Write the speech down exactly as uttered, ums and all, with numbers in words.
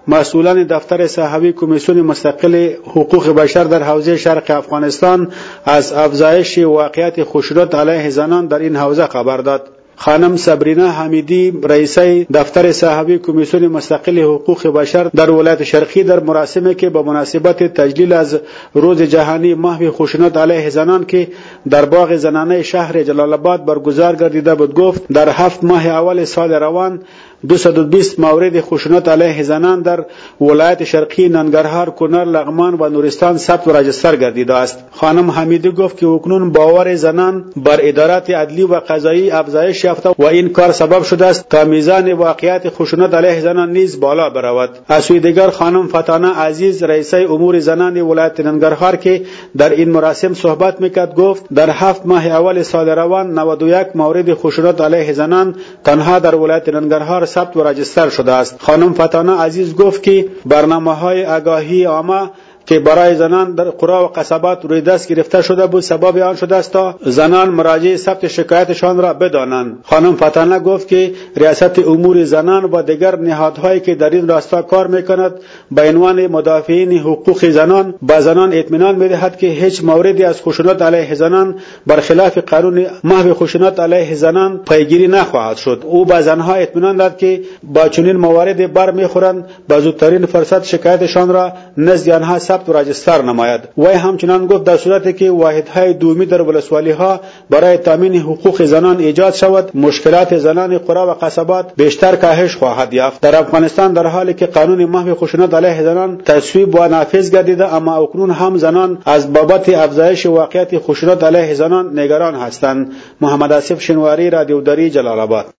مسئولان دفتر صحوی کمیسیون مستقل حقوق بشر در حوزه شرق افغانستان از افزایش واقعیت خشونت علیه زنان در این حوزه خبر داد. خانم صبرینا حمیدی رئیسه دفتر صحوی کمیسیون مستقل حقوق بشر در ولایت شرقی در مراسمی که با مناسبت تجلیل از روز جهانی محو خشونت علیه زنان که در باغ زنانه شهر جلال آباد برگزار گردیده بود گفت در هفت ماه اول سال روان دویست و بیست مورد خشونت علیه زنان در ولایت شرقی ننگرهار، کنر، لغمان و نورستان ثبت و راجستر گردیده است. خانم حمیدی گفت که اکنون باور زنان بر ادارات عدلی و قضایی افزایش یافته و این کار سبب شده است تا میزان واقعیت خشونت علیه زنان نیز بالا برود. از سوی دیگر خانم فتانه عزیز رئیسه امور زنان ولایت ننگرهار که در این مراسم صحبت میکرد گفت در هفت ماه اول سال روان نود و یک مورد خشونت علیه زنان تنها در ولایت ننگرهار ثبت و راجستر شده است. خانم فتانه عزیز گفت که برنامه‌های آگاهی عامه که برای زنان در قرى و قصبات روی دست گرفته شده بود سبب آن شده است تا زنان مراجع ثبت شکایتشان را بدانند. خانم فتانه گفت که ریاست امور زنان و دیگر نهادهایی که در این راستا کار میکند به عنوان مدافعین حقوق زنان به زنان اطمینان میدهد که هیچ موردی از خشونت علیه زنان برخلاف قانون محو خشونت علیه زنان پیگیری نخواهد شد. او به زنها اطمینان داد که با چنین مواردی بر میخورند به زودترین فرصت شکایتشان را نزد آنها ثبت و راجستر نماید. وی همچنان گفت در صورتی که واحدهای دومی در ولسوالی‌ها برای تامین حقوق زنان ایجاد شود مشکلات زنان قرى و قصبات بیشتر کاهش خواهد یافت. در افغانستان در حالی که قانون محو خشونت علیه زنان تصویب و نافذ گردیده اما اکنون هم زنان از بابت افزایش واقعیت خشونت علیه زنان نگران هستند. محمد آصف شنواری، رادیو دری، جلال آباد.